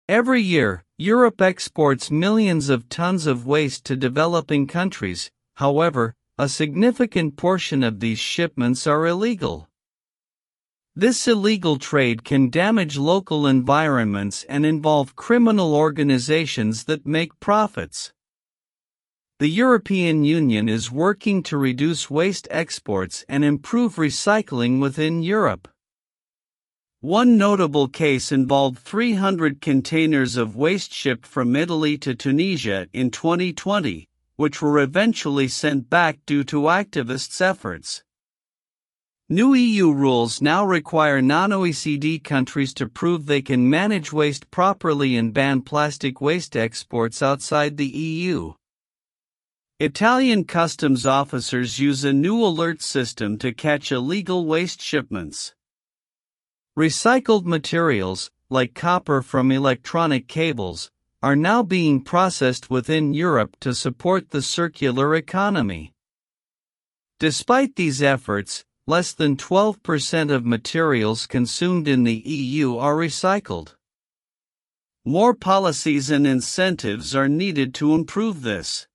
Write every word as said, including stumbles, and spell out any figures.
Every year, Europe exports millions of tons of waste to developing countries. However, a significant portion of these shipments are illegal. This illegal trade can damage local environments and involve criminal organizations that make profits. The European Union is working to reduce waste exports and improve recycling within Europe. One notable case involved three hundred containers of waste shipped from Italy to Tunisia in twenty twenty, which were eventually sent back due to activists' efforts. New E U rules now require non-O E C D countries to prove they can manage waste properly and ban plastic waste exports outside the E U. Italian customs officers use a new alert system to catch illegal waste shipments. Recycled materials, like copper from electronic cables, are now being processed within Europe to support the circular economy. Despite these efforts, less than twelve percent of materials consumed in the E U are recycled. More policies and incentives are needed to improve this.